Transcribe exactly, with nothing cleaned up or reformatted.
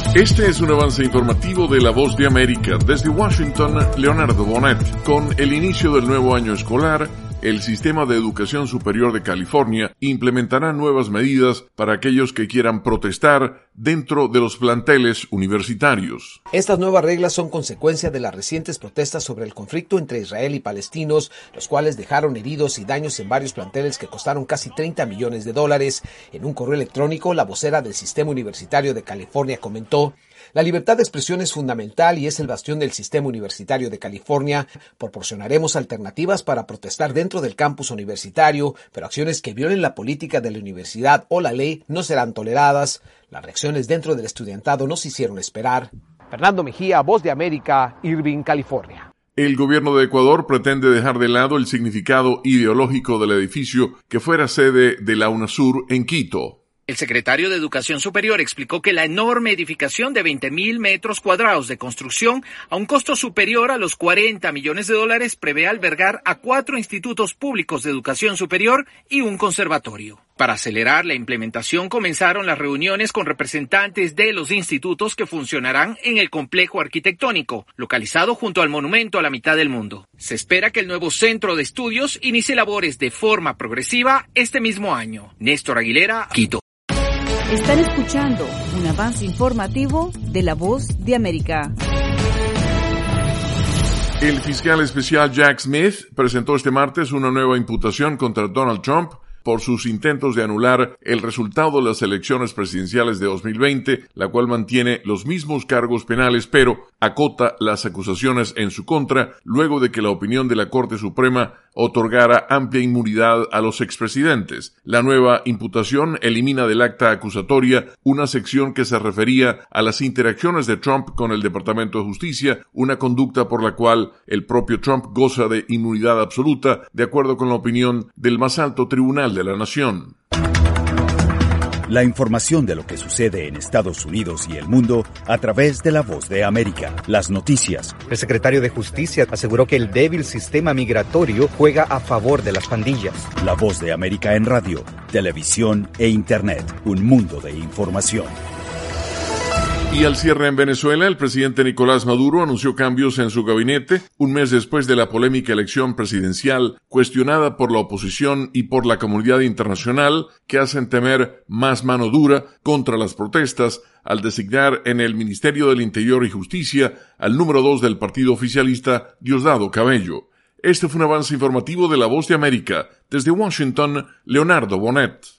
Este es un avance informativo de La Voz de América. Desde Washington, Leonardo Bonet. Con el inicio del nuevo año escolar, el Sistema de Educación Superior de California implementará nuevas medidas para aquellos que quieran protestar dentro de los planteles universitarios. Estas nuevas reglas son consecuencia de las recientes protestas sobre el conflicto entre Israel y palestinos, los cuales dejaron heridos y daños en varios planteles que costaron casi treinta millones de dólares. En un correo electrónico, la vocera del Sistema Universitario de California comentó: la libertad de expresión es fundamental y es el bastión del Sistema Universitario de California. Proporcionaremos alternativas para protestar dentro del campus universitario, pero acciones que violen la política de la universidad o la ley no serán toleradas. Las reacciones dentro del estudiantado no se hicieron esperar. Fernando Mejía, Voz de América, Irvine, California. El gobierno de Ecuador pretende dejar de lado el significado ideológico del edificio que fuera sede de la UNASUR en Quito. El secretario de Educación Superior explicó que la enorme edificación de veinte mil metros cuadrados de construcción, a un costo superior a los cuarenta millones de dólares, prevé albergar a cuatro institutos públicos de educación superior y un conservatorio. Para acelerar la implementación, comenzaron las reuniones con representantes de los institutos que funcionarán en el complejo arquitectónico, localizado junto al monumento a la mitad del mundo. Se espera que el nuevo centro de estudios inicie labores de forma progresiva este mismo año. Néstor Aguilera, Quito. Están escuchando un avance informativo de La Voz de América. El fiscal especial Jack Smith presentó este martes una nueva imputación contra Donald Trump por sus intentos de anular el resultado de las elecciones presidenciales de dos mil veinte, la cual mantiene los mismos cargos penales, pero acota las acusaciones en su contra, luego de que la opinión de la Corte Suprema otorgara amplia inmunidad a los expresidentes. La nueva imputación elimina del acta acusatoria una sección que se refería a las interacciones de Trump con el Departamento de Justicia, una conducta por la cual el propio Trump goza de inmunidad absoluta, de acuerdo con la opinión del más alto tribunal de la nación. La información de lo que sucede en Estados Unidos y el mundo a través de La Voz de América. Las noticias. El secretario de Justicia aseguró que el débil sistema migratorio juega a favor de las pandillas. La Voz de América en radio, televisión e Internet. Un mundo de información. Y al cierre en Venezuela, el presidente Nicolás Maduro anunció cambios en su gabinete un mes después de la polémica elección presidencial cuestionada por la oposición y por la comunidad internacional, que hacen temer más mano dura contra las protestas al designar en el Ministerio del Interior y Justicia al número dos del partido oficialista, Diosdado Cabello. Este fue un avance informativo de La Voz de América. Desde Washington, Leonardo Bonet.